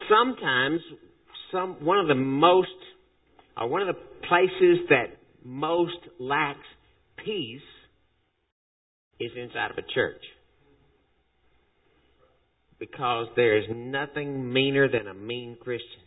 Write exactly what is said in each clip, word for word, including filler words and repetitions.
sometimes some one of the most, or one of the places that most lacks peace is inside of a church. Because there is nothing meaner than a mean Christian.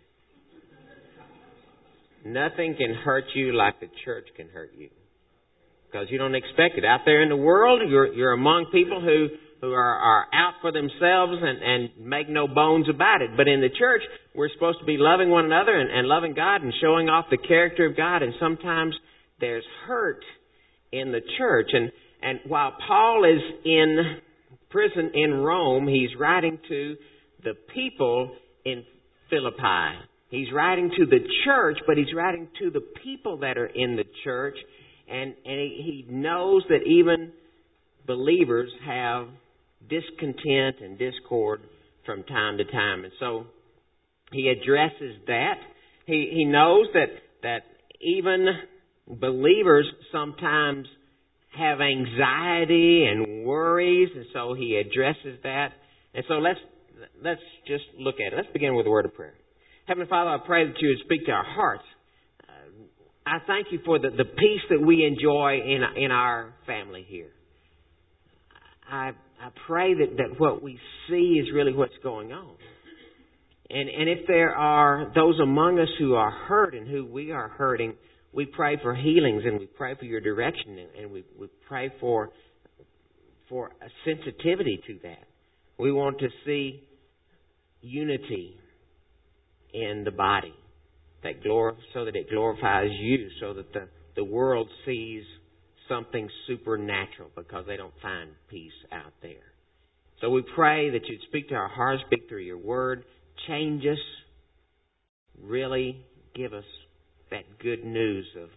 Nothing can hurt you like the church can hurt you. Because you don't expect it. Out there in the world, you're you're among people who, who are, are out for themselves and, and make no bones about it. But in the church, we're supposed to be loving one another and, and loving God and showing off the character of God. And sometimes there's hurt in the church. And, and while Paul is in prison in Rome, he's writing to the people in Philippi. He's writing to the church, but he's writing to the people that are in the church. And, and he, he knows that even believers have discontent and discord from time to time. And so he addresses that. He, he knows that, that even believers sometimes have anxiety and worries, and so he addresses that. And so let's let's just look at it. Let's begin with a word of prayer. Heavenly Father, I pray that you would speak to our hearts. Uh, I thank you for the, the peace that we enjoy in in our family here. I I pray that, that what we see is really what's going on. And and if there are those among us who are hurt and who we are hurting, we pray for healings and we pray for your direction and we, we pray for for a sensitivity to that. We want to see unity in the body that glor- so that it glorifies you, so that the, the world sees something supernatural because they don't find peace out there. So we pray that you'd speak to our hearts, speak through your word, change us, really give us that good news of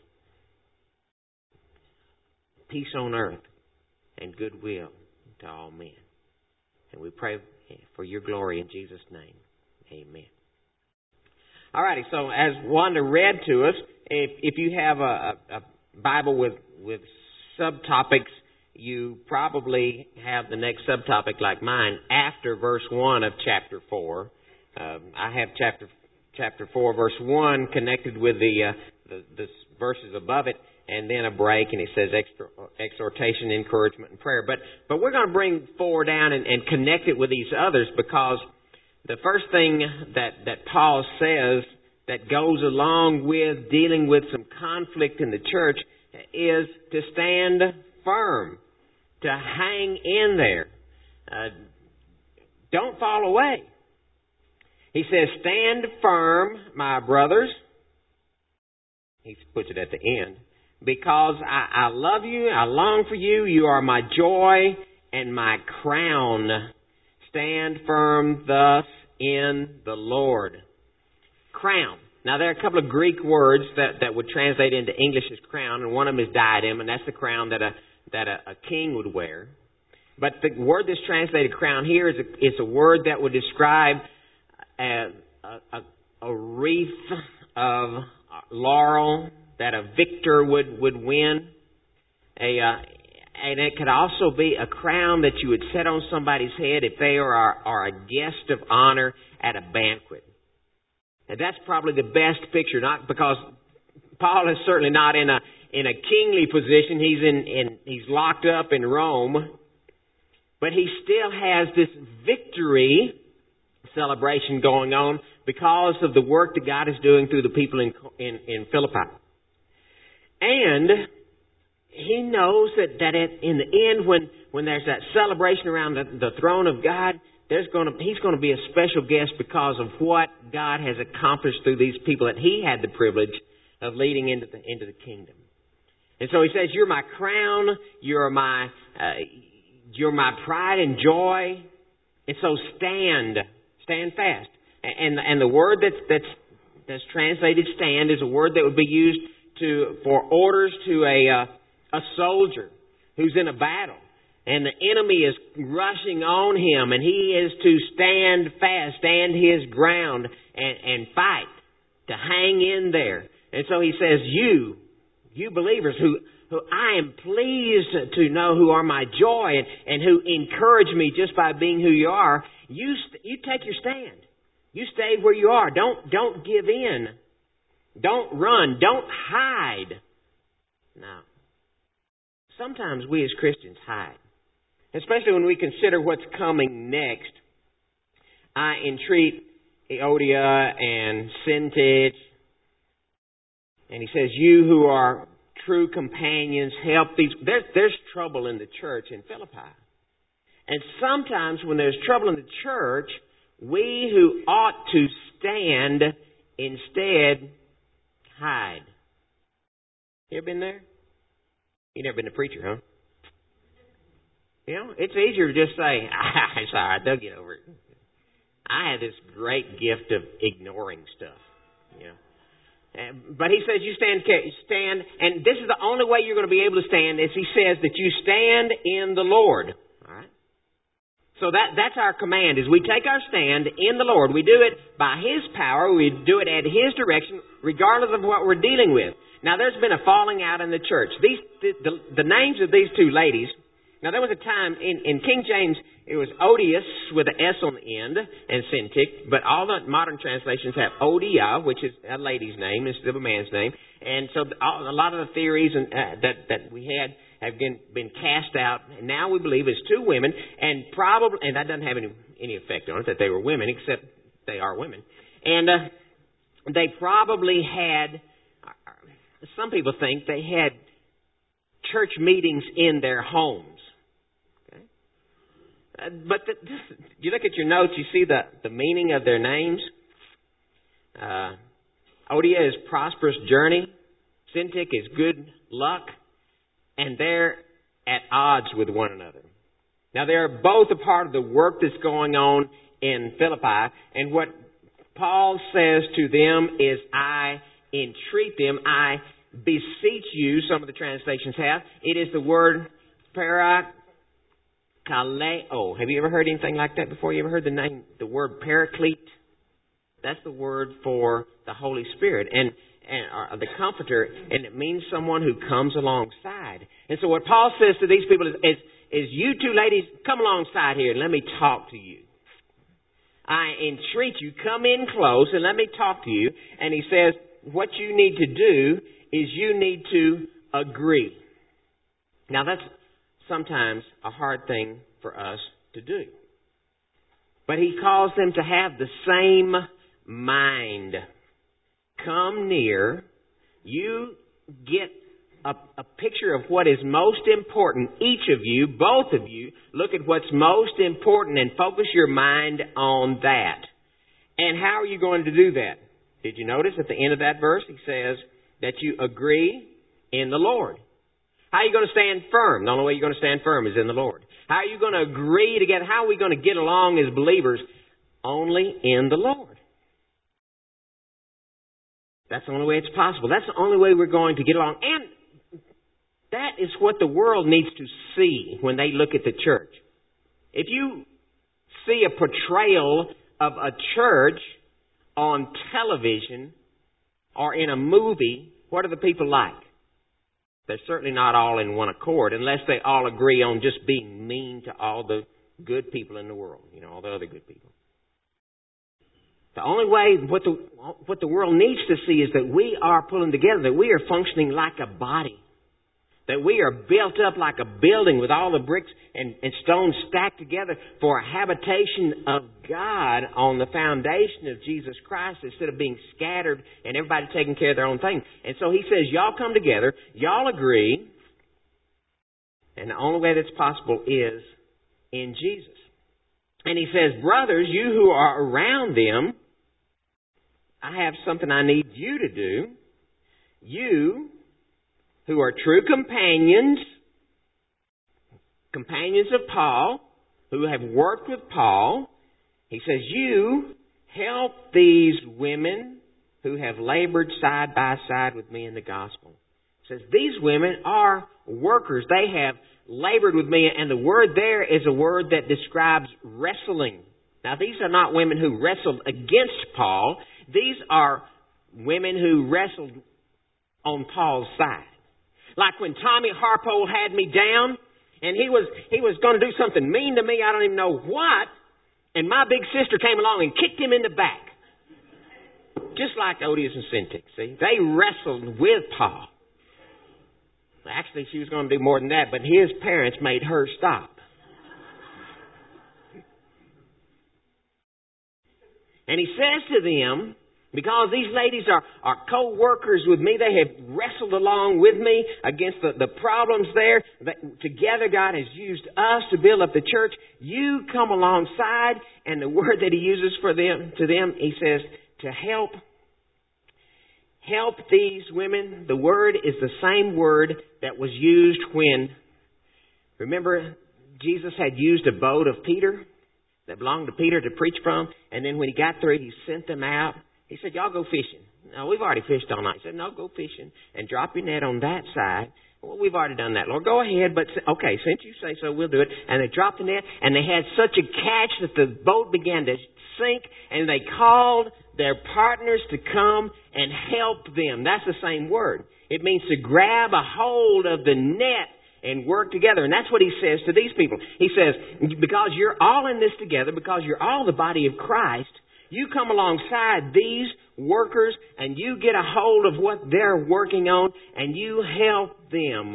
peace on earth and goodwill to all men. And we pray for your glory in Jesus' name. Amen. Alrighty, so as Wanda read to us, if, if you have a, a Bible with, with subtopics, you probably have the next subtopic like mine after verse one of chapter four. Um, I have chapter Chapter four, verse one, connected with the, uh, the the verses above it, and then a break, and it says extra, exhortation, encouragement, and prayer. But but we're going to bring four down and, and connect it with these others, because the first thing that, that Paul says that goes along with dealing with some conflict in the church is to stand firm, to hang in there. Uh, don't fall away. He says, stand firm, my brothers. He puts it at the end. Because I, I love you, I long for you, you are my joy and my crown. Stand firm thus in the Lord. Crown. Now there are a couple of Greek words that, that would translate into English as crown, and one of them is diadem, and that's the crown that a that a, a king would wear. But the word that's translated crown here is a, is a word that would describe A, a, a wreath of laurel that a victor would, would win. A, uh, and it could also be a crown that you would set on somebody's head if they are, are a guest of honor at a banquet. And that's probably the best picture, not because Paul is certainly not in a in a kingly position. He's in, in he's locked up in Rome, but he still has this victory celebration going on because of the work that God is doing through the people in, in, in Philippi. And he knows that, that at, in the end, when, when there's that celebration around the, the throne of God, there's going to, he's going to be a special guest because of what God has accomplished through these people that he had the privilege of leading into the, into the kingdom. And so he says, you're my crown, you're my, uh, you're my pride and joy. And so stand. Stand fast. And and the word that's that's that's translated stand is a word that would be used to for orders to a uh, a soldier who's in a battle, and the enemy is rushing on him, and he is to stand fast, stand his ground, and and fight, to hang in there. And so he says, you you believers who who I am pleased to know who are my joy and, and who encourage me just by being who you are, you st- you take your stand. You stay where you are. Don't, don't give in. Don't run. Don't hide. No. Sometimes we as Christians hide. Especially when we consider what's coming next. I entreat Euodia and Syntyche. And he says, you who are true companions, help these. There's, there's trouble in the church in Philippi. And sometimes when there's trouble in the church, we who ought to stand instead hide. You ever been there? You never been a preacher, huh? You know, it's easier to just say, ah, it's all right, they'll get over it. I have this great gift of ignoring stuff, you know. But he says you stand, stand, and this is the only way you're going to be able to stand, is he says that you stand in the Lord. All right. So that that's our command, is we take our stand in the Lord. We do it by His power. We do it at His direction, regardless of what we're dealing with. Now, there's been a falling out in the church. These the, the, the names of these two ladies. Now, there was a time in, in King James, it was Odious with an S on the end and Syntyche, but all the modern translations have Odia, which is a lady's name instead of a man's name. And so a lot of the theories and, uh, that, that we had have been, been cast out. And now we believe it's two women, and probably, and that doesn't have any, any effect on it that they were women, except they are women. And uh, they probably had, some people think they had church meetings in their homes. Uh, but the, you look at your notes, you see the, the meaning of their names. Uh, Odia is prosperous journey. Syntyche is good luck. And they're at odds with one another. Now, they're both a part of the work that's going on in Philippi. And what Paul says to them is, I entreat them, I beseech you, some of the translations have. It is the word para. Kaleo. Have you ever heard anything like that before? You ever heard the name, the word paraclete? That's the word for the Holy Spirit and, and uh, the Comforter, and it means someone who comes alongside. And so what Paul says to these people is, is, is you two ladies, come alongside here and let me talk to you. I entreat you, come in close and let me talk to you. And he says, what you need to do is you need to agree. Now that's sometimes a hard thing for us to do. But he calls them to have the same mind. Come near. You get a, a picture of what is most important. Each of you, both of you, look at what's most important and focus your mind on that. And how are you going to do that? Did you notice at the end of that verse, he says that you agree in the Lord. How are you going to stand firm? The only way you're going to stand firm is in the Lord. How are you going to agree together? How are we going to get along as believers? Only in the Lord. That's the only way it's possible. That's the only way we're going to get along. And that is what the world needs to see when they look at the church. If you see a portrayal of a church on television or in a movie, what are the people like? They're certainly not all in one accord unless they all agree on just being mean to all the good people in the world, you know, all the other good people. The only way what the what the world needs to see is that we are pulling together, that we are functioning like a body, that we are built up like a building with all the bricks and, and stones stacked together for a habitation of God on the foundation of Jesus Christ instead of being scattered and everybody taking care of their own thing. And so he says, y'all come together, y'all agree, and the only way that's possible is in Jesus. And he says, brothers, you who are around them, I have something I need you to do. You who are true companions, companions of Paul, who have worked with Paul, he says, you help these women who have labored side by side with me in the gospel. He says, these women are workers. They have labored with me, and the word there is a word that describes wrestling. Now, these are not women who wrestled against Paul. These are women who wrestled on Paul's side. Like when Tommy Harpole had me down, and he was he was going to do something mean to me, I don't even know what, And my big sister came along and kicked him in the back. Just like Odious and Syntyx, see? They wrestled with Paul. Actually, she was going to do more than that, but his parents made her stop. And he says to them, because these ladies are, are co-workers with me, they have wrestled along with me against the, the problems there. That together God has used us to build up the church. You come alongside, and the word that he uses for them, to them, he says, to help, help these women. The word is the same word that was used when, remember, Jesus had used a boat of Peter that belonged to Peter to preach from, and then when he got through, he sent them out. He said, y'all go fishing. No, we've already fished all night. He said, no, go fishing and drop your net on that side. Well, we've already done that. Lord, go ahead, but okay, since you say so, we'll do it. And they dropped the net, and they had such a catch that the boat began to sink, and they called their partners to come and help them. That's the same word. It means to grab a hold of the net and work together. And that's what he says to these people. He says, because you're all in this together, because you're all the body of Christ, you come alongside these workers and you get a hold of what they're working on and you help them.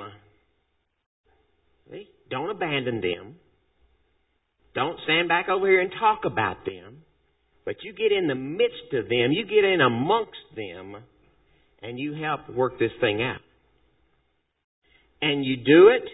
See? Don't abandon them. Don't stand back over here and talk about them. But you get in the midst of them, you get in amongst them, and you help work this thing out. And you do it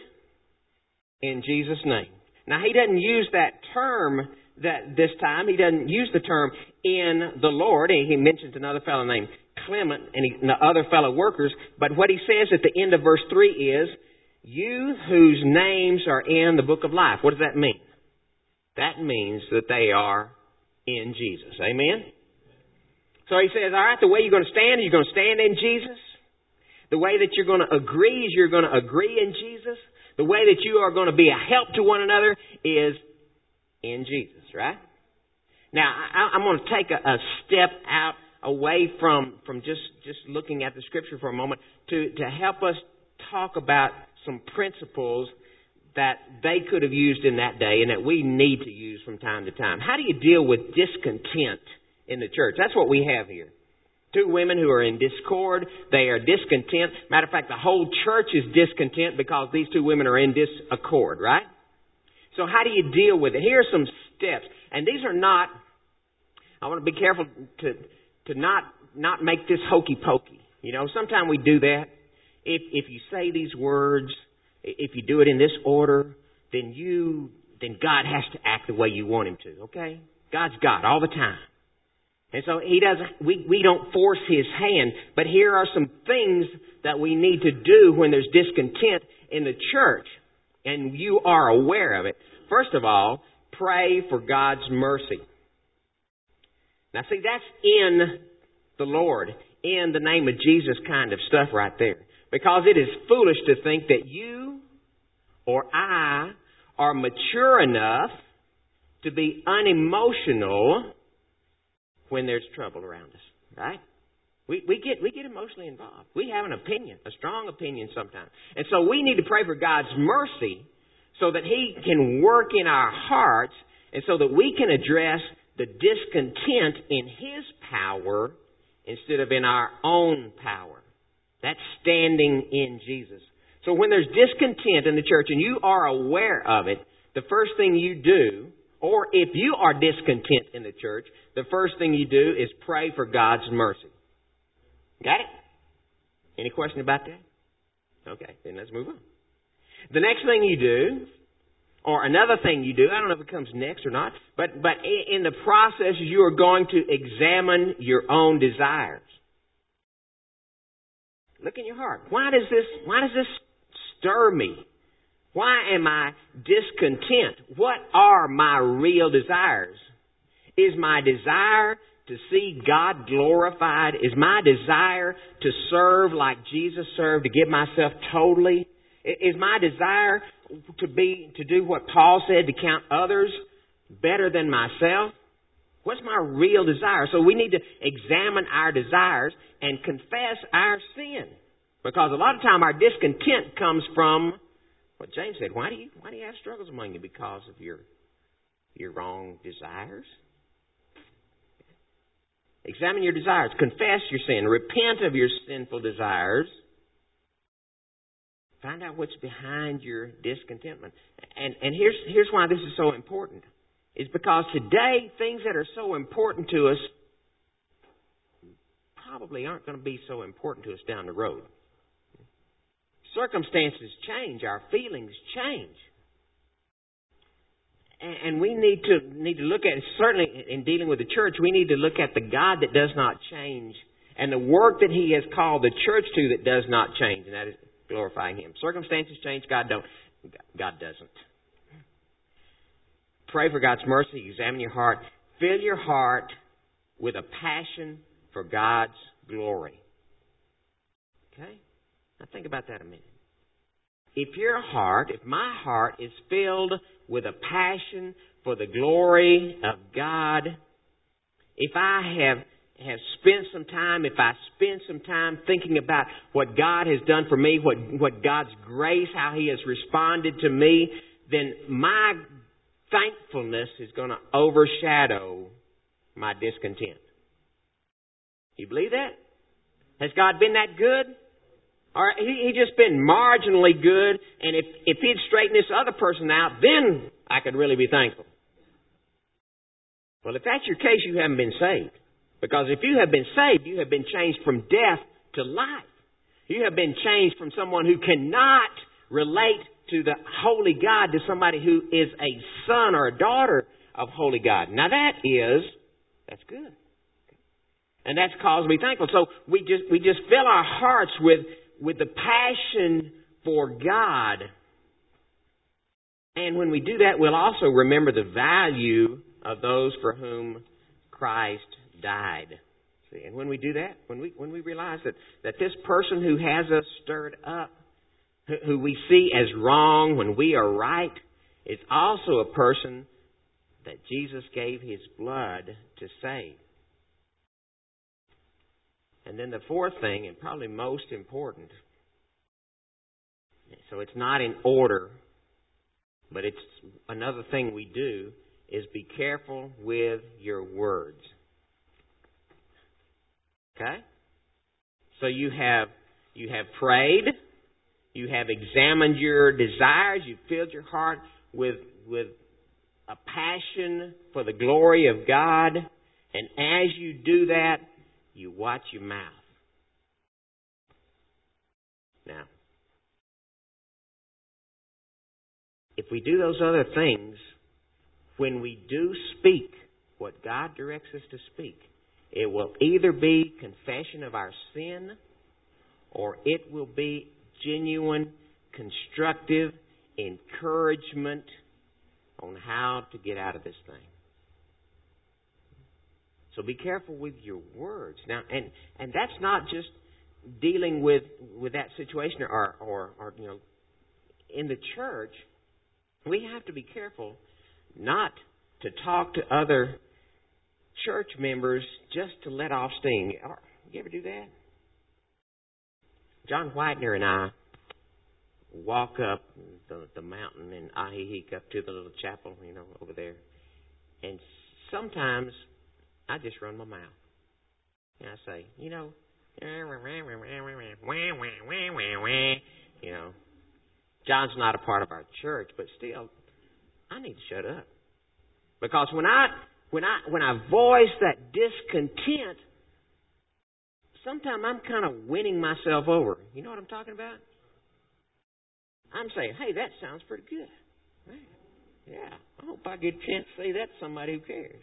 in Jesus' name. Now, he doesn't use that term that this time. He doesn't use the term in the Lord. He mentions another fellow named Clement and, he, and the other fellow workers. But what he says at the end of verse three is, you whose names are in the book of life. What does that mean? That means that they are in Jesus. Amen? So he says, all right, the way you're going to stand, you're going to stand in Jesus. The way that you're going to agree is you're going to agree in Jesus. The way that you are going to be a help to one another is in Jesus, right? Now, I, I'm going to take a, a step out away from, from just, just looking at the Scripture for a moment to, to help us talk about some principles that they could have used in that day and that we need to use from time to time. How do you deal with discontent in the church? That's what we have here. Two women who are in discord. They are discontent. Matter of fact, the whole church is discontent because these two women are in disaccord, right? So how do you deal with it? Here are some steps. And these are not, I want to be careful to to not not make this hokey pokey. You know, sometimes we do that. If if you say these words, if you do it in this order, then you then God has to act the way you want him to, okay? God's God all the time. And so he doesn't, we, we don't force his hand, but here are some things that we need to do when there's discontent in the church, and you are aware of it. First of all, pray for God's mercy. Now see, that's in the Lord, in the name of Jesus kind of stuff right there. Because it is foolish to think that you or I are mature enough to be unemotional when there's trouble around us, right? We we get we get emotionally involved. We have an opinion, a strong opinion sometimes. And so we need to pray for God's mercy so that he can work in our hearts and so that we can address the discontent in his power instead of in our own power. That's standing in Jesus. So when there's discontent in the church and you are aware of it, the first thing you do, or if you are discontent in the church, the first thing you do is pray for God's mercy. Got it? Any question about that? Okay, then let's move on. The next thing you do, or another thing you do, I don't know if it comes next or not, but, but in the process you are going to examine your own desires. Look in your heart. Why does this, why does this stir me? Why am I discontent? What are my real desires? Is my desire to see God glorified? Is my desire to serve like Jesus served, to give myself totally? Is my desire to be, to do what Paul said, to count others better than myself? What's my real desire? So we need to examine our desires and confess our sin. Because a lot of time our discontent comes from what James said. Why do you, why do you have struggles among you? Because of your your wrong desires. Examine your desires. Confess your sin. Repent of your sinful desires. Find out what's behind your discontentment. And, and here's, here's why this is so important. It's because today, things that are so important to us probably aren't going to be so important to us down the road. Circumstances change. Our feelings change. And we need to need to look at, certainly in dealing with the church, we need to look at the God that does not change and the work that He has called the church to that does not change, and that is glorifying Him. Circumstances change, God don't. God doesn't. Pray for God's mercy. Examine your heart. Fill your heart with a passion for God's glory. Okay? Now think about that a minute. If your heart, if my heart is filled with a passion for the glory of God, if I have have spent some time, if I spend some time thinking about what God has done for me, what, what God's grace, how He has responded to me, then my thankfulness is going to overshadow my discontent. You believe that? Has God been that good? Or he, he just been marginally good, and if, if He'd straighten this other person out, then I could really be thankful. Well, if that's your case, you haven't been saved. Because if you have been saved, you have been changed from death to life. You have been changed from someone who cannot relate to the holy God to somebody who is a son or a daughter of holy God. Now that is, that's good. And that's cause to be thankful. So we just, we just fill our hearts with, with the passion for God. And when we do that, we'll also remember the value of those for whom Christ died. See, and when we do that, when we when we realize that, that this person who has us stirred up, who, who we see as wrong when we are right, is also a person that Jesus gave His blood to save. And then the fourth thing, and probably most important, so it's not in order, but it's another thing we do, is be careful with your words. Okay? So you have you have prayed, you have examined your desires, you've filled your heart with with a passion for the glory of God, and as you do that, you watch your mouth. Now, if we do those other things, when we do speak what God directs us to speak, it will either be confession of our sin or it will be genuine, constructive encouragement on how to get out of this thing. So be careful with your words. Now, and, and that's not just dealing with, with that situation or, or, or, you know, in the church. We have to be careful not to talk to other church members just to let off steam. You ever do that? John Whitener and I walk up the, the mountain in Ahihic up to the little chapel, you know, over there. And sometimes I just run my mouth. And I say, you know, you know, John's not a part of our church, but still, I need to shut up. Because when I when I when I voice that discontent, sometimes I'm kind of winning myself over. You know what I'm talking about? I'm saying, hey, that sounds pretty good. Man, yeah, I hope I get a chance to say that to somebody who cares.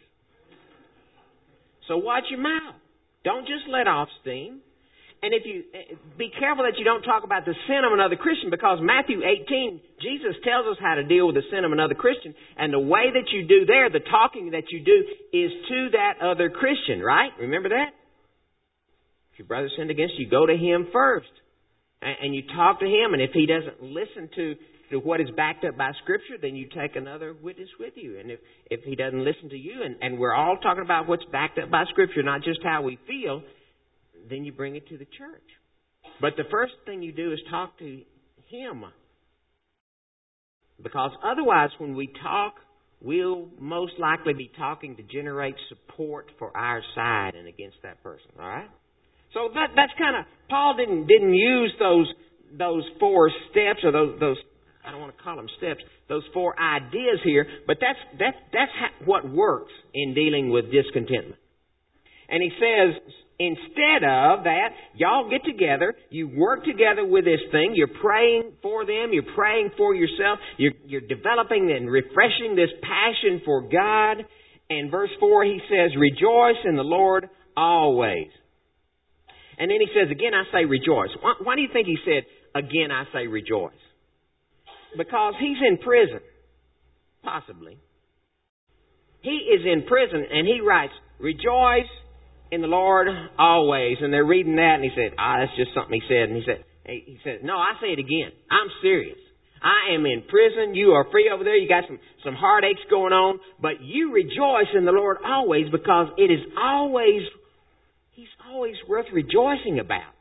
So watch your mouth. Don't just let off steam. And if you be careful that you don't talk about the sin of another Christian, because Matthew eighteen, Jesus tells us how to deal with the sin of another Christian. And the way that you do there, the talking that you do, is to that other Christian, right? Remember that? If your brother sinned against you, go to him first. And you talk to him. And if he doesn't listen to, to what is backed up by Scripture, then you take another witness with you. And if, if he doesn't listen to you, and, and we're all talking about what's backed up by Scripture, not just how we feel, then you bring it to the church. But the first thing you do is talk to him. Because otherwise, when we talk we'll most likely be talking to generate support for our side and against that person. All right? So that that's kind of, Paul didn't didn't use those those four steps or those those I don't want to call them steps, those four ideas here, but that's that that's how, what works in dealing with discontentment. And he says, instead of that, y'all get together, you work together with this thing, you're praying for them, you're praying for yourself, you're, you're developing and refreshing this passion for God. And verse four, he says, rejoice in the Lord always. And then he says, again, I say rejoice. Why, why do you think he said, again, I say rejoice? Because he's in prison. Possibly. He is in prison and he writes, rejoice in the Lord always. And they're reading that and he said, ah, that's just something he said. And he said, he said, no, I say it again. I'm serious. I am in prison. You are free over there. You got some, some heartaches going on. But you rejoice in the Lord always, because it is always, He's always worth rejoicing about.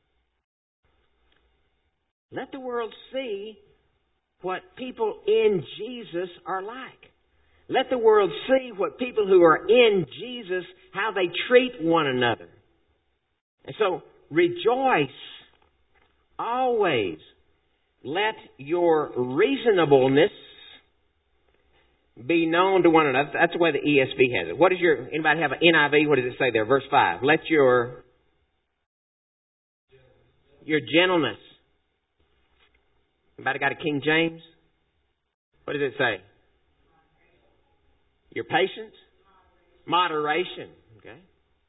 Let the world see what people in Jesus are like. Let the world see what people who are in Jesus, how they treat one another. And so, rejoice always. Let your reasonableness be known to one another. That's the way the E S V has it. What is your, anybody have an N I V? What does it say there? Verse five. Let your, your gentleness. Anybody got a King James? What does it say? Your patience? Moderation. Okay.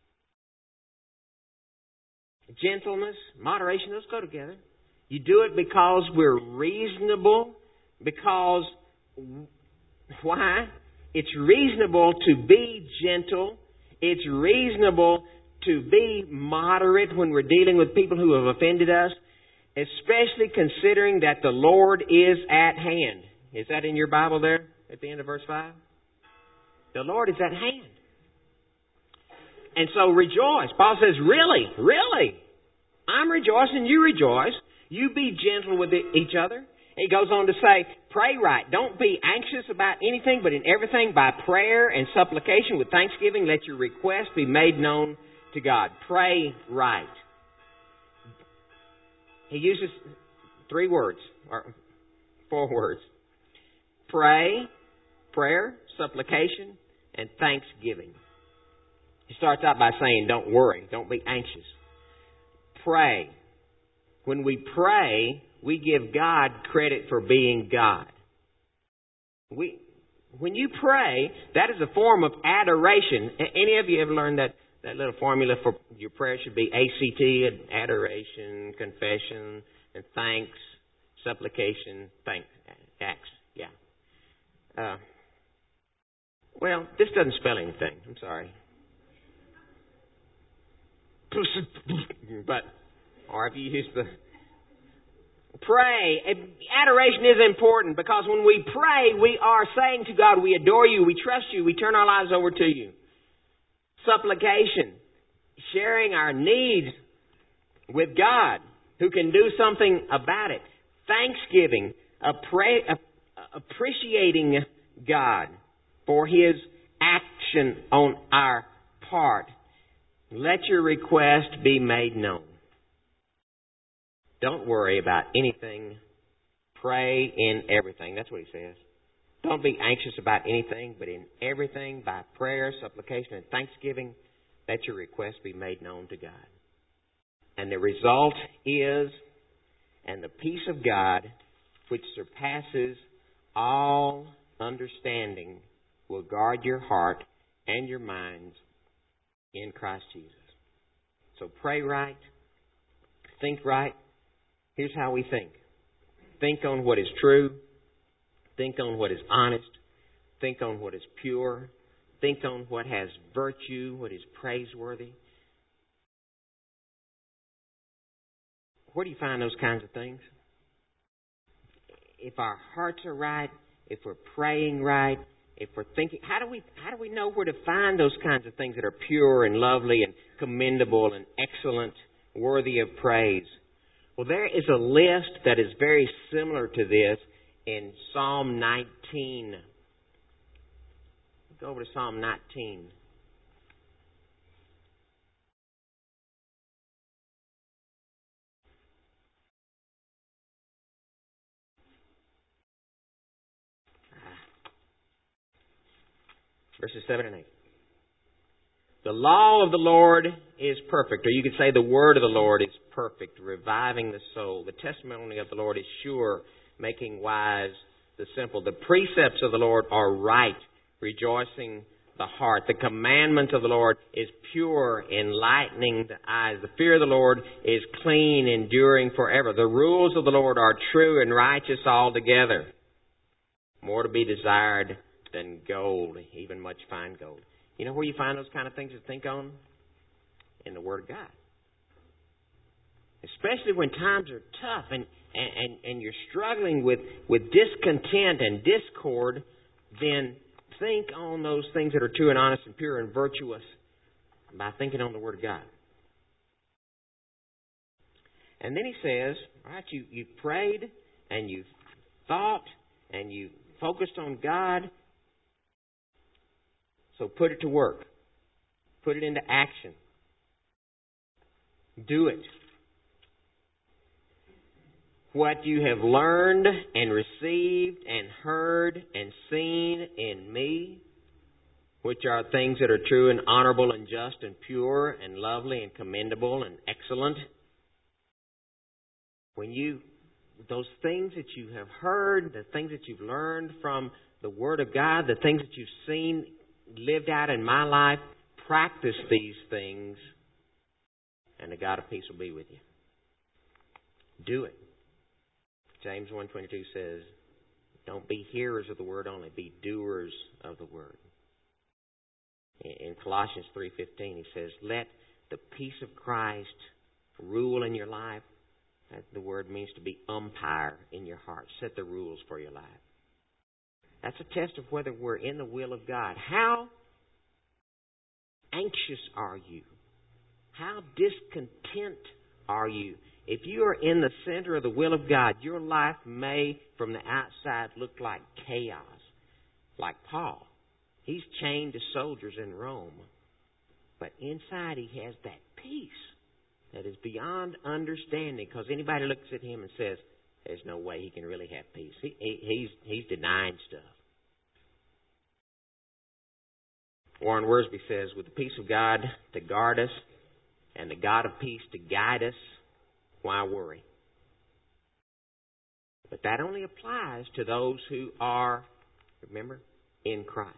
Gentleness, moderation, those go together. You do it because we're reasonable. Because, why? It's reasonable to be gentle. It's reasonable to be moderate when we're dealing with people who have offended us. Especially considering that the Lord is at hand. Is that in your Bible there at the end of verse five? The Lord is at hand. And so rejoice. Paul says, really, really, I'm rejoicing, you rejoice. You be gentle with each other. He goes on to say, pray right. Don't be anxious about anything, but in everything by prayer and supplication with thanksgiving, let your request be made known to God. Pray right. He uses three words, or four words. Pray, prayer, supplication, and thanksgiving. He starts out by saying, don't worry, don't be anxious. Pray. When we pray, we give God credit for being God. We, when you pray, that is a form of adoration. Any of you ever learned that? That little formula for your prayer should be A C T, adoration, confession, and thanks, supplication, thanks, acts. Yeah. Uh, well, this doesn't spell anything. I'm sorry. But, or if you use the pray, adoration is important, because when we pray, we are saying to God, we adore you, we trust you, we turn our lives over to you. Supplication, sharing our needs with God, who can do something about it. Thanksgiving, appre- appreciating God for His action on our part. Let your request be made known. Don't worry about anything. Pray in everything. That's what he says. Don't be anxious about anything, but in everything, by prayer, supplication, and thanksgiving, let your request be made known to God. And the result is, and the peace of God, which surpasses all understanding, will guard your heart and your minds in Christ Jesus. So pray right, think right. Here's how we think. Think on what is true. Think on what is honest. Think on what is pure. Think on what has virtue, what is praiseworthy. Where do you find those kinds of things? If our hearts are right, if we're praying right, if we're thinking, how do we how do we know where to find those kinds of things that are pure and lovely and commendable and excellent, worthy of praise? Well, there is a list that is very similar to this in Psalm nineteen. Go over to Psalm nineteen. Verses seven and eight. The law of the Lord is perfect, or you could say the word of the Lord is perfect, reviving the soul. The testimony of the Lord is sure, making wise the simple. The precepts of the Lord are right, rejoicing the heart. The commandment of the Lord is pure, enlightening the eyes. The fear of the Lord is clean, enduring forever. The rules of the Lord are true and righteous altogether. More to be desired than gold, even much fine gold. You know where you find those kind of things to think on? In the Word of God. Especially when times are tough and, and, and you're struggling with, with discontent and discord, then think on those things that are true and honest and pure and virtuous by thinking on the Word of God. And then he says, right, you, you've prayed and you've thought and you focused on God. So put it to work. Put it into action. Do it. What you have learned and received and heard and seen in me, which are things that are true and honorable and just and pure and lovely and commendable and excellent. When you, those things that you have heard, the things that you've learned from the Word of God, the things that you've seen lived out in my life, practice these things, and the God of peace will be with you. Do it. James one twenty-two says, don't be hearers of the word only, be doers of the word. In Colossians three fifteen, he says, let the peace of Christ rule in your life. That the word means to be umpire in your heart. Set the rules for your life. That's a test of whether we're in the will of God. How anxious are you? How discontent are you? If you are in the center of the will of God, your life may, from the outside, look like chaos. Like Paul. He's chained to soldiers in Rome. But inside he has that peace that is beyond understanding. Because anybody looks at him and says, there's no way he can really have peace. He, he, he's, he's denying stuff. Warren Wiersbe says, with the peace of God to guard us and the God of peace to guide us, why worry? But that only applies to those who are, remember, in Christ.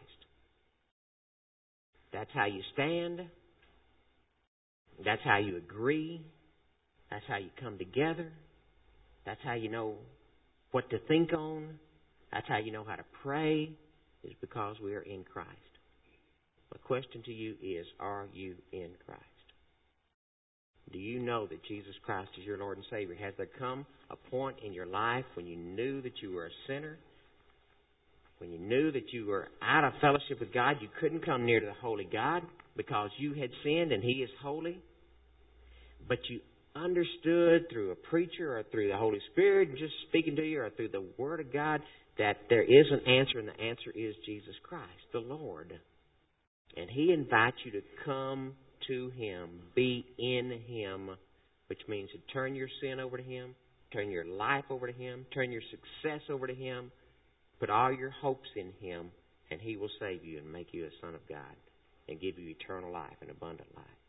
That's how you stand. That's how you agree. That's how you come together. That's how you know what to think on. That's how you know how to pray, is because we are in Christ. My question to you is, are you in Christ? Do you know that Jesus Christ is your Lord and Savior? Has there come a point in your life when you knew that you were a sinner? When you knew that you were out of fellowship with God, you couldn't come near to the holy God because you had sinned and He is holy? But you understood through a preacher or through the Holy Spirit just speaking to you or through the Word of God that there is an answer, and the answer is Jesus Christ, the Lord. And He invites you to come to Him, be in Him, which means to turn your sin over to Him, turn your life over to Him, turn your success over to Him, put all your hopes in Him, and He will save you and make you a son of God and give you eternal life and abundant life.